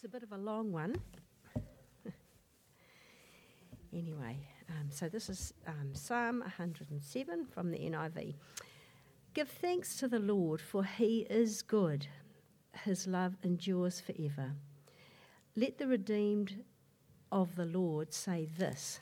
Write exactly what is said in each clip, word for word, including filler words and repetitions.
It's a bit of a long one. Anyway, um, so this is um, Psalm one hundred seven from the N I V. Give thanks to the Lord, for he is good. His love endures forever. Let the redeemed of the Lord say this.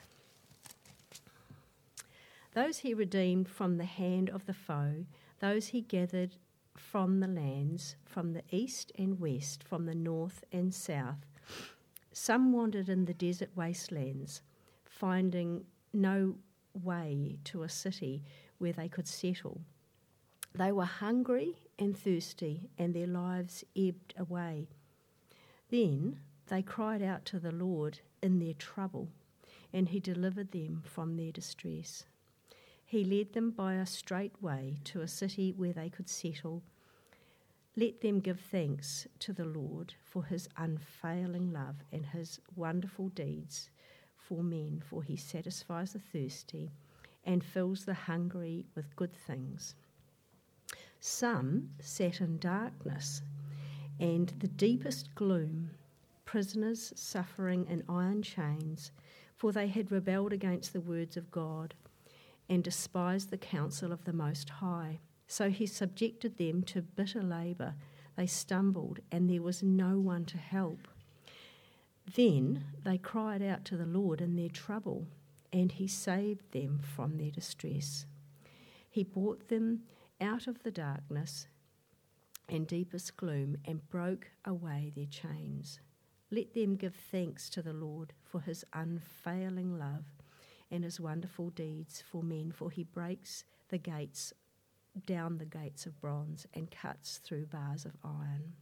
Those he redeemed from the hand of the foe, those he gathered from the lands, from the east and west, from the north and south. Some wandered in the desert wastelands, finding no way to a city where they could settle. They were hungry and thirsty, and their lives ebbed away. Then they cried out to the Lord in their trouble, and he delivered them from their distress. He led them by a straight way to a city where they could settle. Let them give thanks to the Lord for his unfailing love and his wonderful deeds for men, for he satisfies the thirsty and fills the hungry with good things. Some sat in darkness and the deepest gloom, prisoners suffering in iron chains, for they had rebelled against the words of God and despised the counsel of the Most High. So he subjected them to bitter labour. They stumbled, and there was no one to help. Then they cried out to the Lord in their trouble, and he saved them from their distress. He brought them out of the darkness and deepest gloom and broke away their chains. Let them give thanks to the Lord for his unfailing love and his wonderful deeds for men, for he breaks the gates, down the gates of bronze and cuts through bars of iron.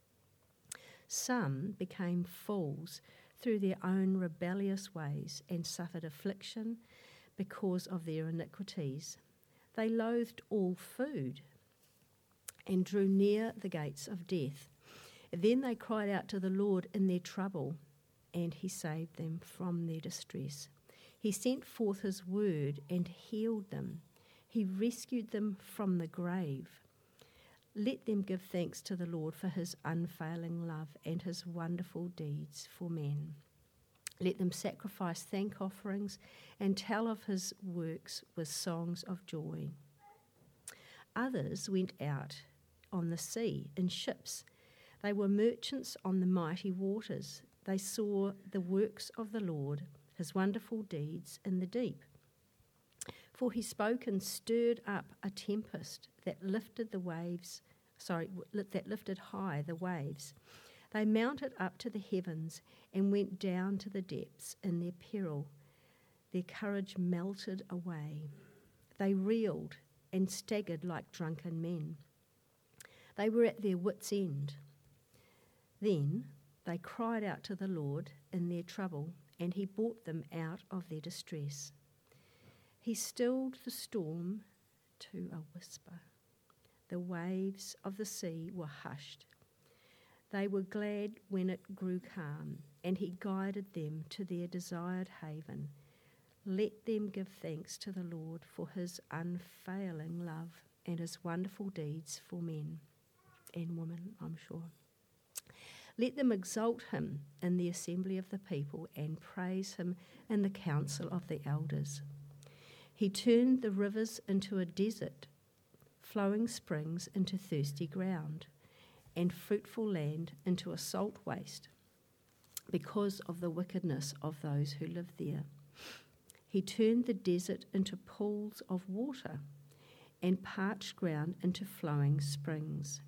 Some became fools through their own rebellious ways and suffered affliction because of their iniquities. They loathed all food and drew near the gates of death. Then they cried out to the Lord in their trouble, and he saved them from their distress. He sent forth his word and healed them. He rescued them from the grave. Let them give thanks to the Lord for his unfailing love and his wonderful deeds for men. Let them sacrifice thank offerings and tell of his works with songs of joy. Others went out on the sea in ships. They were merchants on the mighty waters. They saw the works of the Lord, his wonderful deeds in the deep. For he spoke and stirred up a tempest that lifted the waves, sorry, that lifted high the waves. They mounted up to the heavens and went down to the depths in their peril. Their courage melted away. They reeled and staggered like drunken men. They were at their wits' end. Then they cried out to the Lord in their trouble, and he brought them out of their distress. He stilled the storm to a whisper. The waves of the sea were hushed. They were glad when it grew calm, and he guided them to their desired haven. Let them give thanks to the Lord for his unfailing love and his wonderful deeds for men and women, I'm sure. Let them exalt him in the assembly of the people and praise him in the council of the elders. He turned the rivers into a desert, flowing springs into thirsty ground, and fruitful land into a salt waste, because of the wickedness of those who live there. He turned the desert into pools of water, and parched ground into flowing springs.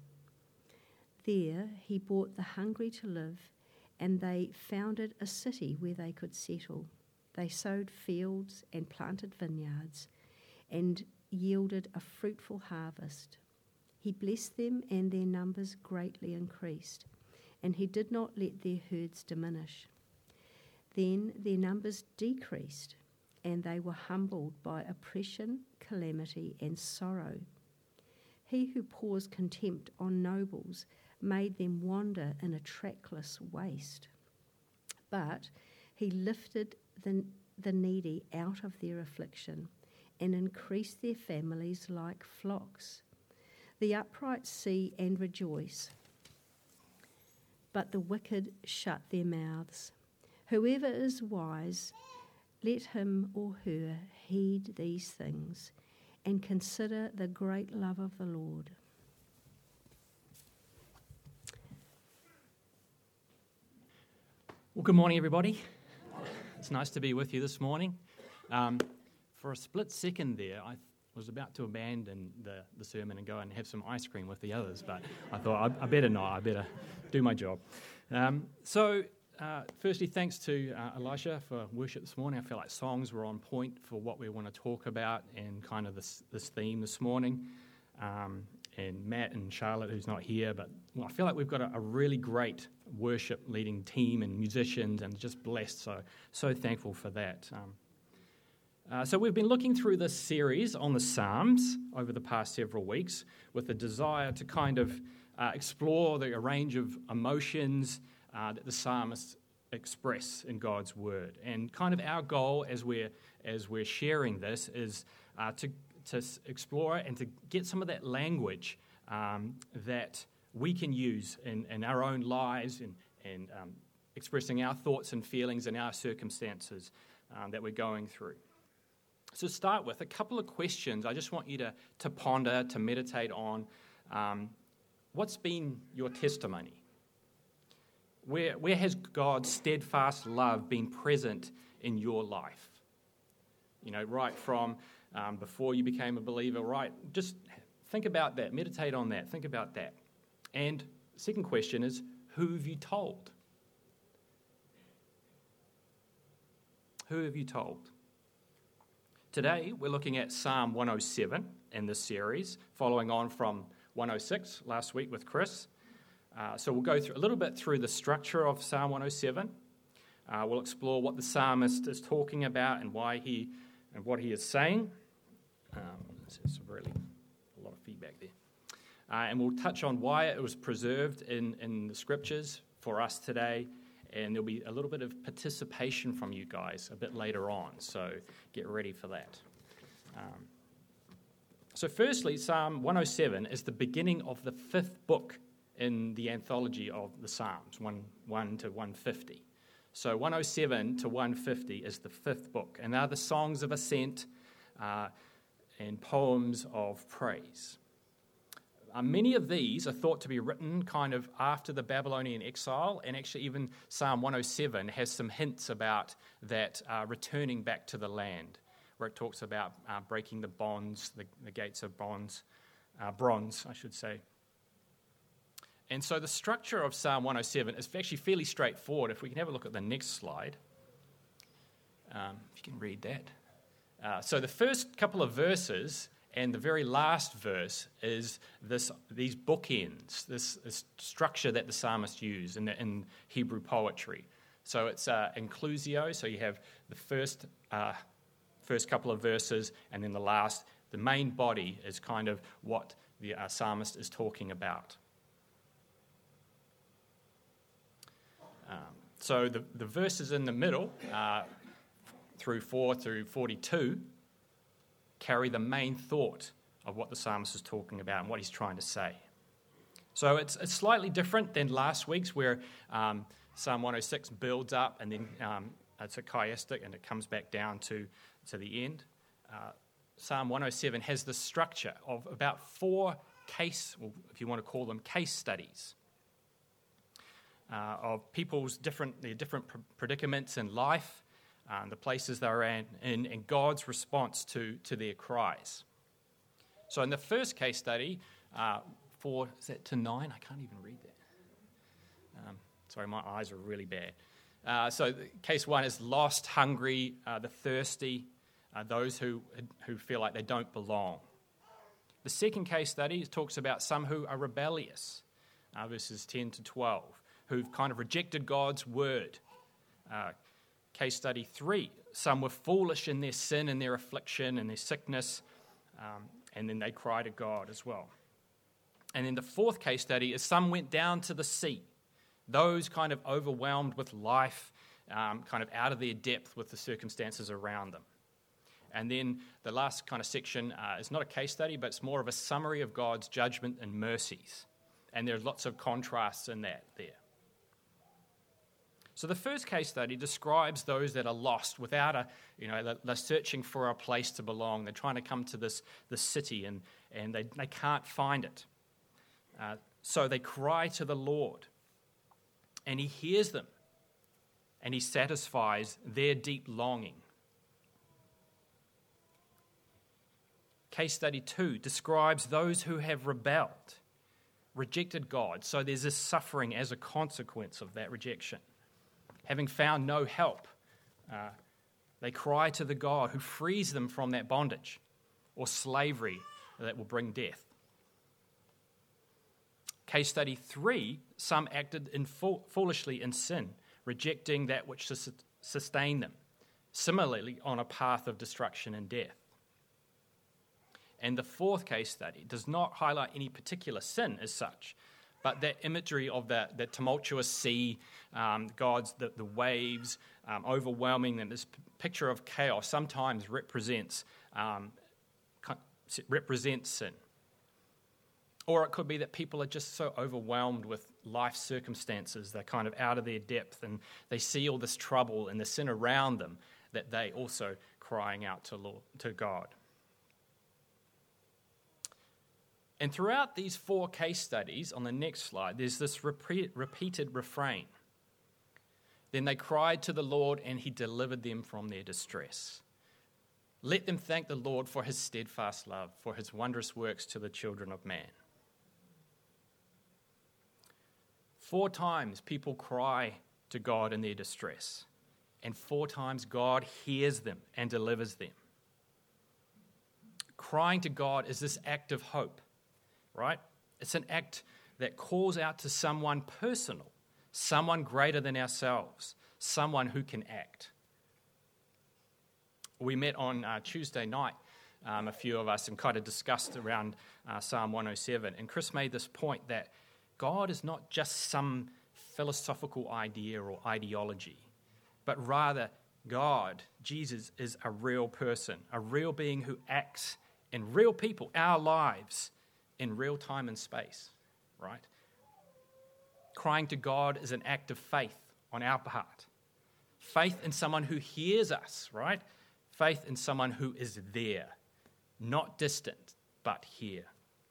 There he brought the hungry to live, and they founded a city where they could settle. They sowed fields and planted vineyards and yielded a fruitful harvest. He blessed them, and their numbers greatly increased, and he did not let their herds diminish. Then their numbers decreased, and they were humbled by oppression, calamity, and sorrow. He who pours contempt on nobles made them wander in a trackless waste. But he lifted the, the needy out of their affliction and increased their families like flocks. The upright see and rejoice. but the wicked shut their mouths. Whoever is wise, let him or her heed these things and consider the great love of the Lord. Well, good morning, everybody. It's nice to be with you this morning. Um, for a split second there, I was about to abandon the, the sermon and go and have some ice cream with the others, but I thought I, I better not. I better do my job. Um, so, uh, firstly, thanks to uh, Elisha for worship this morning. I feel like songs were on point for what we want to talk about and kind of this, this theme this morning. Um, and Matt and Charlotte, who's not here, but well, I feel like we've got a, a really great worship leading team and musicians and just blessed, so so thankful for that. Um, uh, so we've been looking through this series on the Psalms over the past several weeks with a desire to kind of uh, explore the a range of emotions uh, that the psalmists express in God's Word. And kind of our goal as we're, as we're sharing this is uh, to, to explore and to get some of that language um, that we can use in, in our own lives and, and um, expressing our thoughts and feelings and our circumstances um, that we're going through. So to start with, a couple of questions I just want you to, to ponder, to meditate on. Um, what's been your testimony? Where, where has God's steadfast love been present in your life? You know, right from um, before you became a believer, right? Just think about that, meditate on that, think about that. And the second question is, who have you told? Who have you told? Today, we're looking at Psalm one oh seven in this series, following on from one oh six last week with Chris. Uh, so we'll go through a little bit through the structure of Psalm one oh seven. Uh, we'll explore what the psalmist is talking about and why he and what he is saying. Um, this is really a lot of feedback there. Uh, and we'll touch on why it was preserved in, in the scriptures for us today, and there'll be a little bit of participation from you guys a bit later on, so get ready for that. Um, so firstly, Psalm one oh seven is the beginning of the fifth book in the anthology of the Psalms, one, one to one fifty. So one oh seven to one fifty is the fifth book, and they're the songs of ascent uh, and poems of praise. Uh, many of these are thought to be written kind of after the Babylonian exile, and actually even Psalm one oh seven has some hints about that uh, returning back to the land, where it talks about uh, breaking the bonds, the, the gates of bonds, uh, bronze, I should say. And so the structure of Psalm one oh seven is actually fairly straightforward. If we can have a look at the next slide, um, if you can read that. Uh, so the first couple of verses and the very last verse is this: these bookends, this, this structure that the psalmist used in, the, in Hebrew poetry. So it's uh, inclusio, so you have the first uh, first couple of verses, and then the last. The main body is kind of what the uh, psalmist is talking about. Um, so the, the verses in the middle, uh, through four through forty-two, carry the main thought of what the psalmist is talking about and what he's trying to say. So it's, it's slightly different than last week's, where um, Psalm one oh six builds up and then um, it's a chiastic and it comes back down to, to the end. Uh, Psalm one oh seven has the structure of about four case, or if you want to call them case studies, uh, of people's different their different predicaments in life, Um, the places they're in, in, and God's response to, to their cries. So in the first case study, uh, four, is that to nine? I can't even read that. Um, sorry, my eyes are really bad. Uh, so the, case one is lost, hungry, uh, the thirsty, uh, those who, who feel like they don't belong. The second case study talks about some who are rebellious, uh, verses ten to twelve, who've kind of rejected God's word. Uh, Case study three, some were foolish in their sin and their affliction and their sickness, um, and then they cry to God as well. And then the fourth case study is some went down to the sea, those kind of overwhelmed with life, um, kind of out of their depth with the circumstances around them. And then the last kind of section uh, is not a case study, but it's more of a summary of God's judgment and mercies. And there's lots of contrasts in that there. So the first case study describes those that are lost without a, you know, they're, they're searching for a place to belong. They're trying to come to this, this city and, and they, they can't find it. Uh, so they cry to the Lord and he hears them and he satisfies their deep longing. Case study two describes those who have rebelled, rejected God. So there's this suffering as a consequence of that rejection. Having found no help, uh, they cry to the God who frees them from that bondage or slavery that will bring death. Case study three, some acted in fo- foolishly in sin, rejecting that which sus- sustained them, similarly on a path of destruction and death. And the fourth case study does not highlight any particular sin as such, but that imagery of the, the tumultuous sea, um, God's, the, the waves, um, overwhelming them, this p- picture of chaos sometimes represents, um, represents sin. Or it could be that people are just so overwhelmed with life circumstances, they're kind of out of their depth and they see all this trouble and the sin around them that they also crying out to Lord, to God. And throughout these four case studies, on the next slide, there's this repeat, repeated refrain. Then they cried to the Lord, and he delivered them from their distress. Let them thank the Lord for his steadfast love, for his wondrous works to the children of man. Four times people cry to God in their distress, and four times God hears them and delivers them. Crying to God is this act of hope. Right? It's an act that calls out to someone personal, someone greater than ourselves, someone who can act. We met on uh, Tuesday night, um, a few of us, and kind of discussed around uh, Psalm one oh seven. And Chris made this point that God is not just some philosophical idea or ideology, but rather God, Jesus, is a real person, a real being who acts in real people, our lives, in real time and space, right? Crying to God is an act of faith on our part. Faith in someone who hears us, right? Faith in someone who is there, not distant, but here.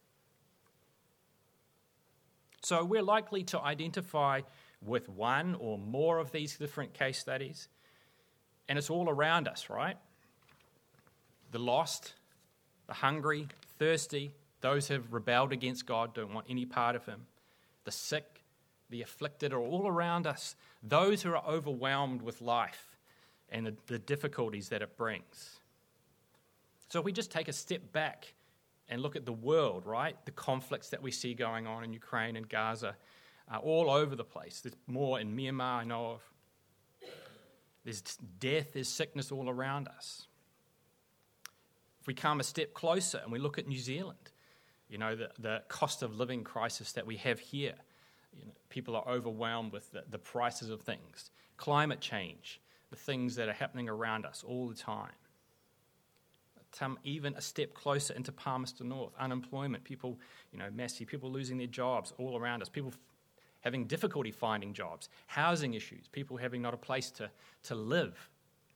So we're likely to identify with one or more of these different case studies, and it's all around us, right? The lost, the hungry, thirsty, those who have rebelled against God, don't want any part of him. The sick, the afflicted are all around us. Those who are overwhelmed with life and the, the difficulties that it brings. So if we just take a step back and look at the world, right? The conflicts that we see going on in Ukraine and Gaza, uh, all over the place. There's more in Myanmar I know of. There's death, there's sickness all around us. If we come a step closer and we look at New Zealand, you know, the, the cost of living crisis that we have here. You know, people are overwhelmed with the, the prices of things. Climate change, the things that are happening around us all the time. Come even a step closer into Palmerston North, unemployment, people, you know, massive, people losing their jobs all around us, people f- having difficulty finding jobs, housing issues, people having not a place to, to live.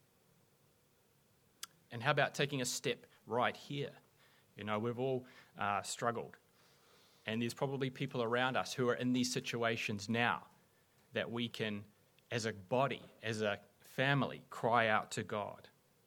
And how about taking a step right here? You know, we've all uh, struggled. And there's probably people around us who are in these situations now that we can, as a body, as a family, cry out to God.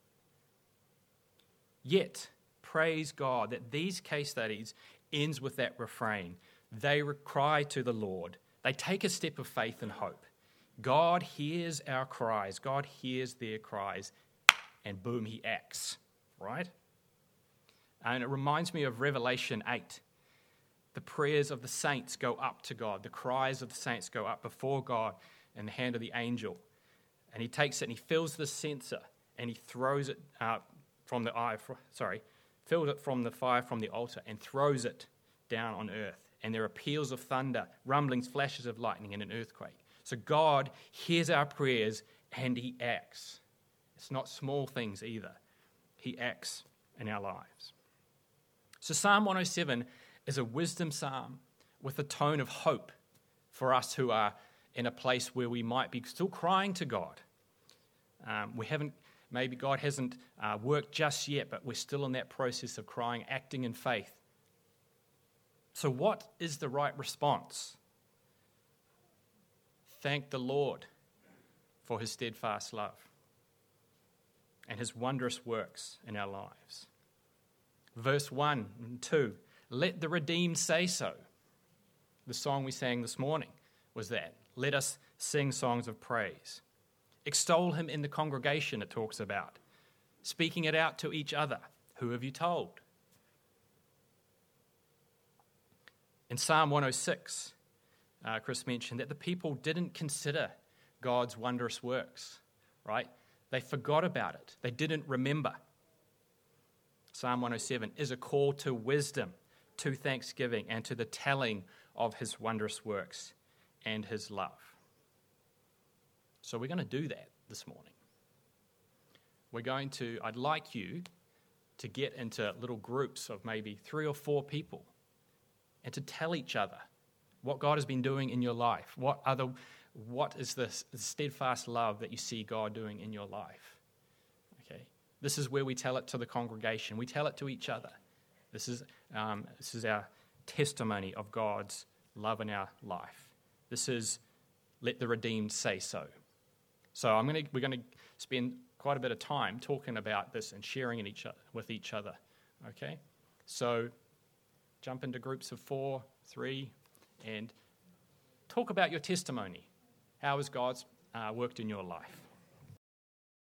Yet, praise God that these case studies ends with that refrain. They cry to the Lord. They take a step of faith and hope. God hears our cries. God hears their cries. And boom, he acts, right? And it reminds me of Revelation eight. The prayers of the saints go up to God. The cries of the saints go up before God in the hand of the angel. And he takes it and he fills the censer and he throws it uh, from the eye, sorry, fills it from the fire from the altar and throws it down on earth. And there are peals of thunder, rumblings, flashes of lightning, and an earthquake. So God hears our prayers and he acts. It's not small things either. He acts in our lives. So Psalm one oh seven is a wisdom psalm with a tone of hope for us who are in a place where we might be still crying to God. Um, we haven't, maybe God hasn't uh, worked just yet, but we're still in that process of crying, acting in faith. So what is the right response? Thank the Lord for his steadfast love and his wondrous works in our lives. Verse one and two, let the redeemed say so. The song we sang this morning was that. Let us sing songs of praise. Extol him in the congregation, it talks about. Speaking it out to each other. Who have you told? In Psalm one oh six, uh, Chris mentioned that the people didn't consider God's wondrous works, right? They forgot about it. They didn't remember. Psalm one oh seven is a call to wisdom, to thanksgiving, and to the telling of his wondrous works and his love. So we're going to do that this morning. We're going to, I'd like you to get into little groups of maybe three or four people and to tell each other what God has been doing in your life. What other, what is this steadfast love that you see God doing in your life? Okay, this is where we tell it to the congregation. We tell it to each other. This is um, this is our testimony of God's love in our life. This is let the redeemed say so. So I'm going to we're going to spend quite a bit of time talking about this and sharing it each other, with each other. Okay, so jump into groups of four, three, and talk about your testimony. How has God uh, worked in your life?